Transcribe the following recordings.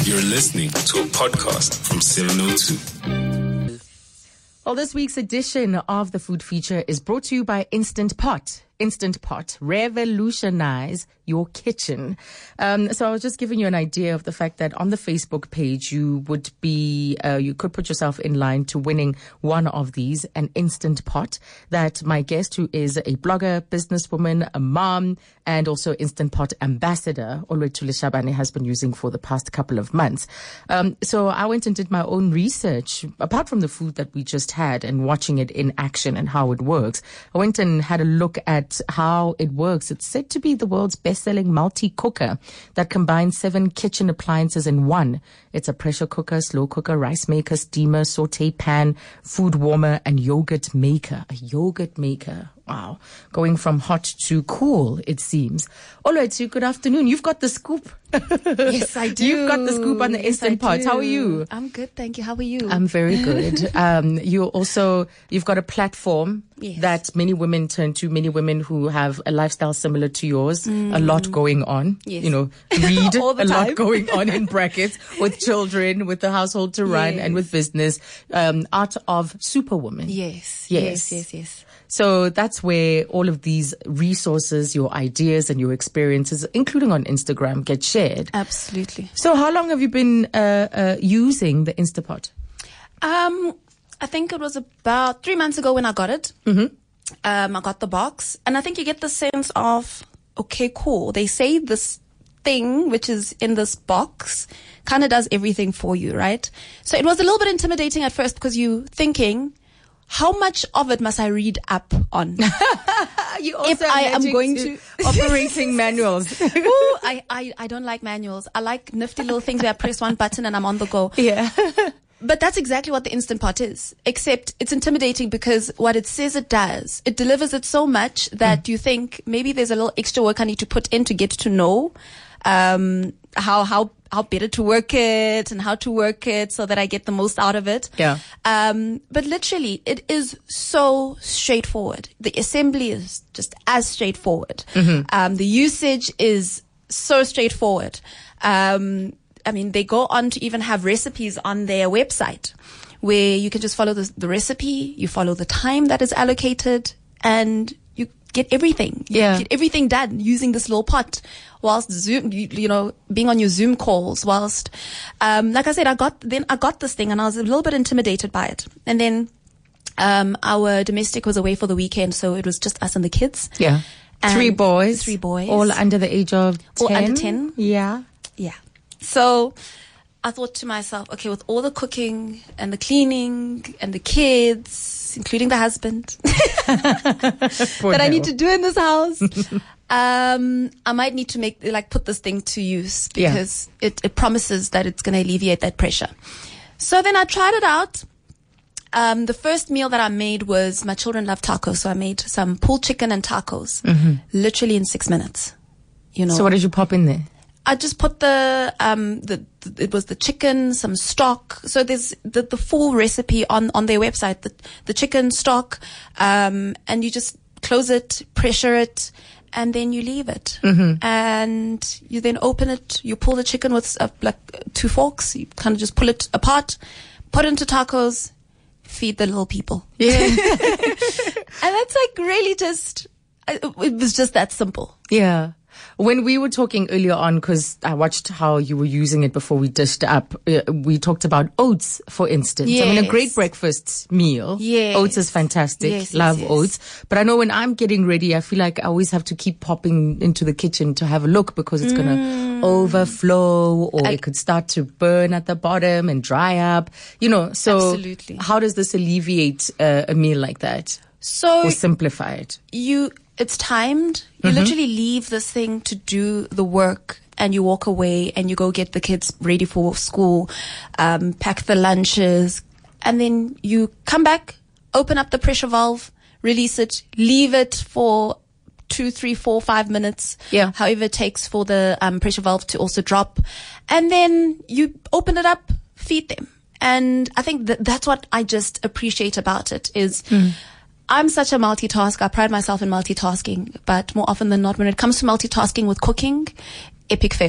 You're listening to a podcast from 702. Well, this week's edition of the Food Feature is brought to you by Instant Pot. Instant Pot, revolutionize your kitchen. So I was just giving you an idea of the fact that on the Facebook page, you would be, you could put yourself in line to winning one of these, an Instant Pot that my guest, who is a blogger, businesswoman, a mom, and also Instant Pot ambassador, Olwethu Shabane, has been using for the past couple of months. So I went and did my own research, apart from the food that we just had and watching it in action and how it works. I went and had a look at how it works. It's said to be the world's best-selling multi-cooker that combines 7 kitchen appliances in one. It's a pressure cooker, slow cooker, rice maker, steamer, saute pan, food warmer, and yogurt maker. A yogurt maker. Wow. Going from hot to cool, it seems. All right, so good afternoon. You've got the scoop. Yes, I do. You've got the scoop on the Instant Pot. How are you? I'm good, thank you. How are you? I'm very good. You've got a platform that many women turn to, many women who have a lifestyle similar to yours, a lot going on, read a lot going on in brackets with children, with the household to run and with business, Art of Superwoman. Yes. So that's where all of these resources, your ideas and your experiences, including on Instagram, get shared. Absolutely. So how long have you been using the Instapot? I think it was about 3 months ago when I got it. Mm-hmm. I got the box, and I think you get the sense of, okay, cool. They say this thing which is in this box kind of does everything for you, right? So it was a little bit intimidating at first because you thinking, how much of it must I read up on? You also if I am going to operating manuals. Ooh, I don't like manuals. I like nifty little things where I press one button and I'm on the go. Yeah. But that's exactly what the Instant Pot is, except it's intimidating because what it says it does, it delivers it so much that you think maybe there's a little extra work I need to put in to get to know how better to work it and how to work it so that I get the most out of it. Yeah. But literally, it is so straightforward. The assembly is just as straightforward. Mm-hmm. The usage is so straightforward. They go on to even have recipes on their website where you can just follow the recipe, you follow the time that is allocated, and you get everything. You get everything done using this little pot. Whilst Zoom, being on your Zoom calls, whilst, like I said, I got this thing and I was a little bit intimidated by it. And then, our domestic was away for the weekend, so it was just us and the kids. Yeah. And 3 boys. All under the age of 10. All under 10. Yeah. Yeah. So I thought to myself, okay, with all the cooking and the cleaning and the kids, including the husband, that I need to do in this house, I might need to put this thing to use because it promises that it's going to alleviate that pressure. So then I tried it out. The first meal that I made was, my children love tacos, so I made some pulled chicken and tacos, literally in 6 minutes. So what did you pop in there? I just put it was the chicken, some stock. So there's the full recipe on their website, the chicken stock, and you just close it, pressure it, and then you leave it. Mm-hmm. And you then open it, you pull the chicken with 2 forks, you kind of just pull it apart, put it into tacos, feed the little people. Yeah. And that's really it was just that simple. Yeah. When we were talking earlier on, because I watched how you were using it before we dished up, we talked about oats, for instance. Yes. I mean, a great breakfast meal. Yes. Oats is fantastic. Love oats. But I know when I'm getting ready, I feel like I always have to keep popping into the kitchen to have a look because it's going to overflow or it could start to burn at the bottom and dry up. So absolutely. How does this alleviate a meal like that? So or simplify it? It's timed. You literally leave this thing to do the work and you walk away and you go get the kids ready for school, pack the lunches, and then you come back, open up the pressure valve, release it, leave it for 2, 3, 4, 5 minutes. Yeah. However it takes for the pressure valve to also drop. And then you open it up, feed them. And I think that's what I just appreciate about it is I'm such a multitasker. I pride myself in multitasking, but more often than not, when it comes to multitasking with cooking, epic fail.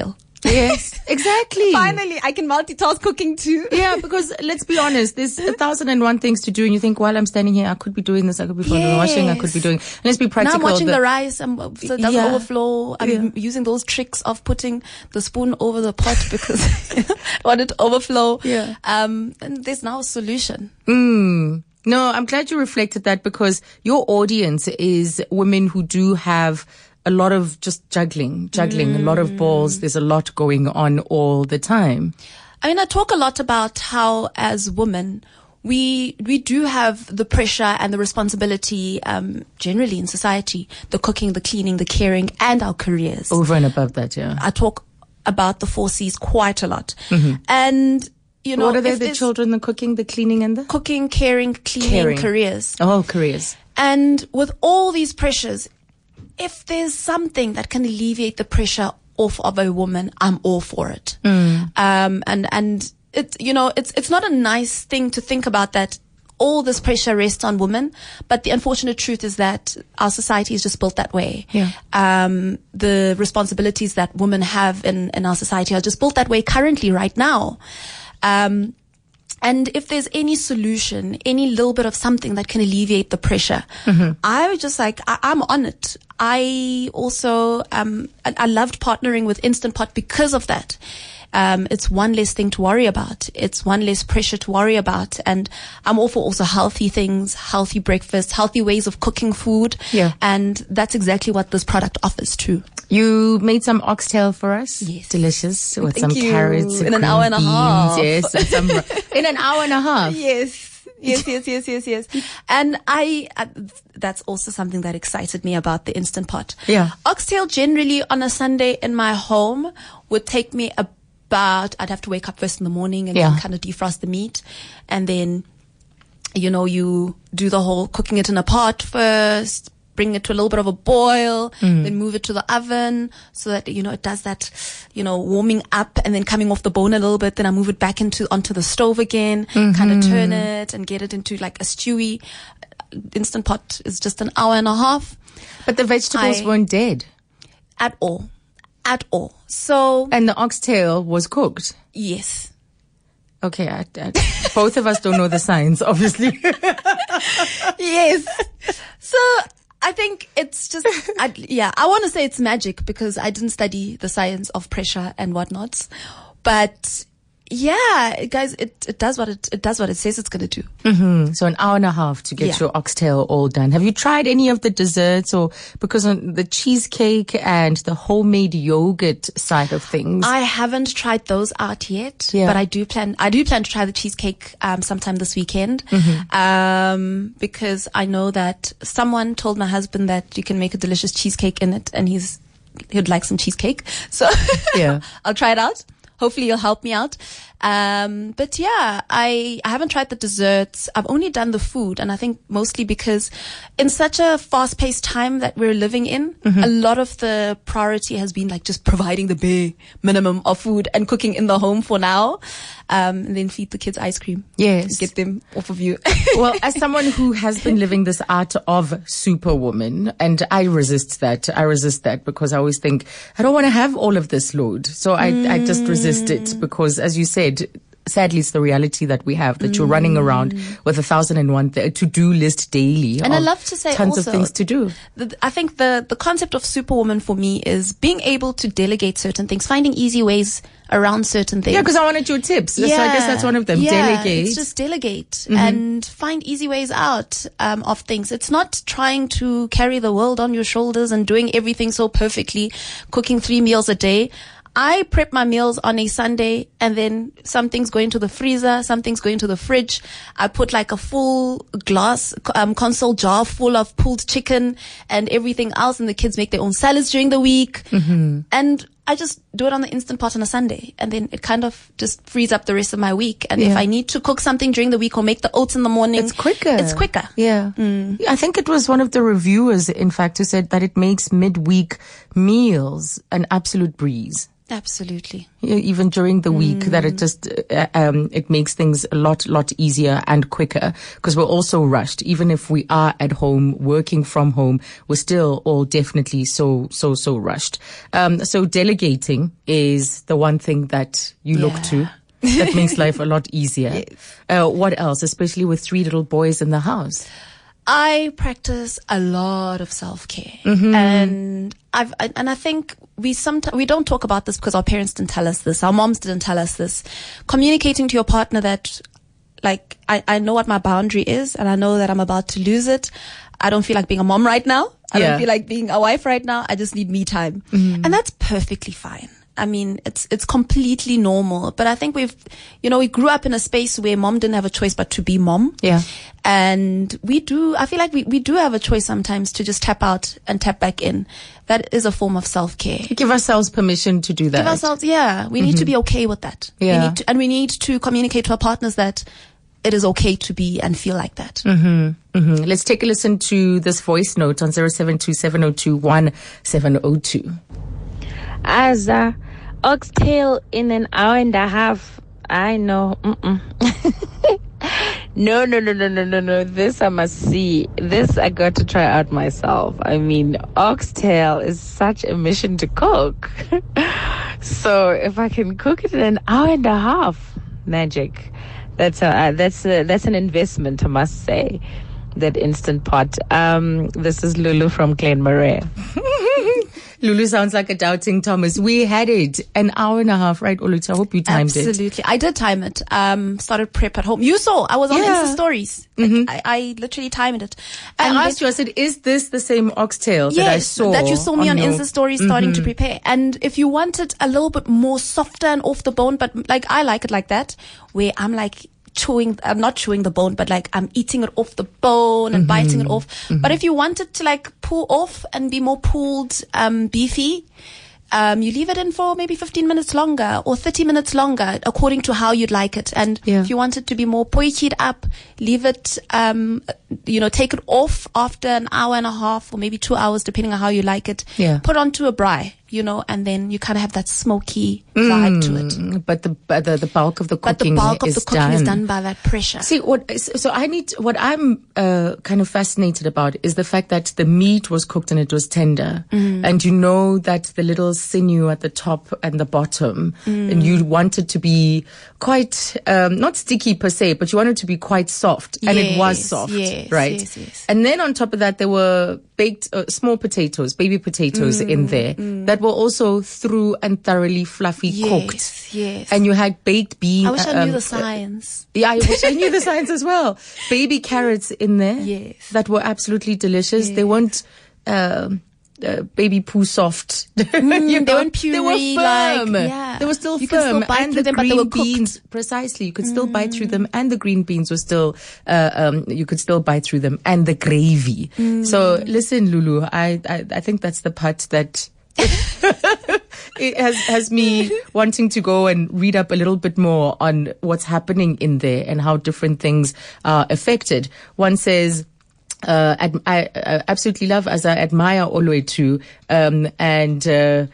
Yes, exactly. Finally, I can multitask cooking too. Yeah, because let's be honest, there's 1,001 things to do, and you think, while I'm standing here, I could be doing this, I could be folding the washing, I could be doing. And let's be practical. Now I'm watching the rice, so it doesn't Yeah. overflow. I'm using those tricks of putting the spoon over the pot because I want it to overflow. Yeah. And there's now a solution. No, I'm glad you reflected that, because your audience is women who do have a lot of just juggling, a lot of balls. There's a lot going on all the time. I mean, I talk a lot about how as women, we do have the pressure and the responsibility, generally in society, the cooking, the cleaning, the caring, and our careers. Over and above that, yeah. I talk about the 4 C's quite a lot. And, you know, What are they? if The there's children, the cooking, the cleaning, and the cooking, caring, cleaning, careers. Oh, careers. And with all these pressures, if there's something that can alleviate the pressure off of a woman, I'm all for it. And it, you know, it's not a nice thing to think about that all this pressure rests on women, but the unfortunate truth is that our society is just built that way. Yeah. The responsibilities that women have in our society are just built that way currently right now. And if there's any solution, any little bit of something that can alleviate the pressure, I was just like, I'm on it. I also, I loved partnering with Instant Pot because of that. It's one less thing to worry about. It's one less pressure to worry about. And I'm all for also healthy things, healthy breakfast, healthy ways of cooking food. Yeah. And that's exactly what this product offers too. You made some oxtail for us. Yes. Delicious. With Thank some you. carrots. In an green hour and a beans, half. Yes. And some, in an hour and a half. Yes. Yes. And that's also something that excited me about the Instant Pot. Yeah. Oxtail generally on a Sunday in my home would take me I'd have to wake up first in the morning and then kind of defrost the meat. And then, you know, you do the whole cooking it in a pot first, bring it to a little bit of a boil, then move it to the oven so that, you know, it does that, you know, warming up and then coming off the bone a little bit. Then I move it back onto the stove again, kind of turn it and get it into like a stewy. Instant Pot is just an hour and a half. But the vegetables weren't dead. At all. So. And the oxtail was cooked. Yes. Okay, both of us don't know the science, obviously. Yes. So I think it's just, I want to say it's magic because I didn't study the science of pressure and whatnot. But yeah, guys, it does what it says it's going to do. So an hour and a half to get your oxtail all done. Have you tried any of the desserts, or because on the cheesecake and the homemade yogurt side of things? I haven't tried those out yet, but I do plan to try the cheesecake sometime this weekend. Because I know that someone told my husband that you can make a delicious cheesecake in it, and he'd like some cheesecake. So I'll try it out. Hopefully you'll help me out. But yeah, I haven't tried the desserts. I've only done the food. And I think mostly because in such a fast paced time that we're living in, a lot of the priority has been like just providing the bare minimum of food and cooking in the home for now. And then feed the kids ice cream. Yes. Get them off of you. Well, as someone who has been living this art of superwoman, and I resist that because I always think, I don't want to have all of this load. So I just resist it because, as you said, sadly, it's the reality that we have, that you're running around with 1,001 to-do list daily. And I love to say tons also, of things to do. I think the concept of superwoman for me is being able to delegate certain things, finding easy ways around certain things. Yeah, because I wanted your tips. So I guess that's one of them. Delegate. It's just delegate and find easy ways out of things. It's not trying to carry the world on your shoulders and doing everything so perfectly, cooking 3 meals a day. I prep my meals on a Sunday, and then some things go into the freezer, some things go into the fridge. I put like a full glass console jar full of pulled chicken and everything else, and the kids make their own salads during the week. And I just do it on the Instant Pot on a Sunday, and then it kind of just frees up the rest of my week. And if I need to cook something during the week or make the oats in the morning, it's quicker. Yeah. I think it was one of the reviewers, in fact, who said that it makes midweek meals an absolute breeze. Absolutely. Even during the week, that it just it makes things a lot easier and quicker, because we're also rushed. Even if we are at home working from home, we're still all definitely so rushed. So delegating is the one thing that you look to that makes life a lot easier. Yes. What else, especially with 3 little boys in the house? I practice a lot of self-care, and I think we don't talk about this because our parents didn't tell us this, our moms didn't tell us this. Communicating to your partner that, like, I know what my boundary is, and I know that I'm about to lose it. I don't feel like being a mom right now. I don't feel like being a wife right now. I just need me time, and that's perfectly fine. I mean, it's completely normal. But I think we grew up in a space where mom didn't have a choice but to be mom. Yeah. And I feel like we do have a choice sometimes to just tap out and tap back in. That is a form of self-care. Give ourselves permission to do that. We need to be okay with that. Yeah. We need to communicate to our partners that it is okay to be and feel like that. Let's take a listen to this voice note on 0727021702. As oxtail in an hour and a half, I know. No. This I must see. This I got to try out myself. I mean, oxtail is such a mission to cook. So if I can cook it in an hour and a half, magic. That's an investment, I must say. That Instant Pot. This is Lulu from Glenmarais. Lulu sounds like a doubting Thomas. We had it an hour and a half, right, Oluta? I hope you timed it. Absolutely. I did time it. Started prep at home. You saw, I was on Insta stories. I literally timed it. And I asked you, I said, is this the same oxtail that I saw? That you saw me on Insta stories starting to prepare. And if you want it a little bit more softer and off the bone, but like I like it like that, where I'm like, I'm not chewing the bone, but like I'm eating it off the bone and biting it off. But if you want it to like pull off and be more pulled, beefy, you leave it in for maybe 15 minutes longer or 30 minutes longer, according to how you'd like it. And if you want it to be more poichied up, leave it, take it off after an hour and a half or maybe 2 hours, depending on how you like it. Yeah. Put onto a braai, and then you kind of have that smoky vibe to it. But the bulk of the cooking is done by that pressure. See, what I'm kind of fascinated about is the fact that the meat was cooked and it was tender. And you know that the little sinew at the top and the bottom, and you want it to be quite, not sticky per se, but you want it to be quite soft. And it was soft, right? Yes. And then on top of that, there were baked small potatoes, baby potatoes in there that were also through and thoroughly fluffy cooked. Yes. And you had baked beans. I wish I knew the science. I wish I knew the science as well. Baby carrots in there that were absolutely delicious. They weren't baby poo soft. They weren't puree. They were firm. They were still firm. And the green beans, precisely. You could still bite through them. And the green beans were still, you could still bite through them. And the gravy. So listen, Lulu, I think that's the part that it has me wanting to go and read up a little bit more on what's happening in there and how different things are affected. One says, I absolutely love, as I admire Oluetu, and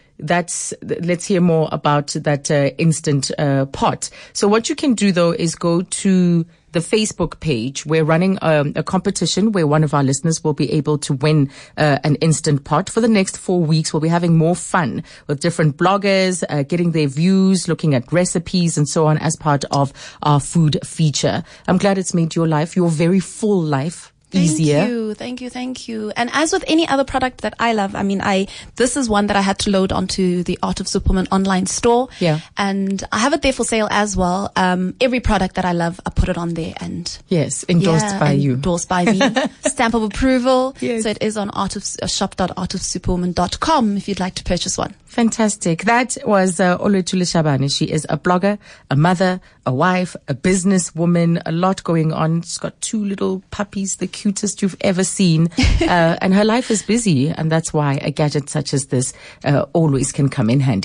let's hear more about that Instant Pot. So what you can do though is go to the Facebook page. We're running a competition where one of our listeners will be able to win an Instant Pot. For the next 4 weeks, we'll be having more fun with different bloggers, getting their views, looking at recipes and so on as part of our food feature. I'm glad it's made your very full life easier. Thank you. And as with any other product that I love, this is one that I had to load onto the Art of Superwoman online store. Yeah. And I have it there for sale as well. Every product that I love, I put it on there and. Yes, endorsed by you. Endorsed by me. Stamp of approval. Yes. So it is on shop.artofsuperwoman.com if you'd like to purchase one. Fantastic. That was Oluetu Leshabane. She is a blogger, a mother, a wife, a businesswoman, a lot going on. She's got 2 little puppies, the cutest you've ever seen. And her life is busy. And that's why a gadget such as this always can come in handy.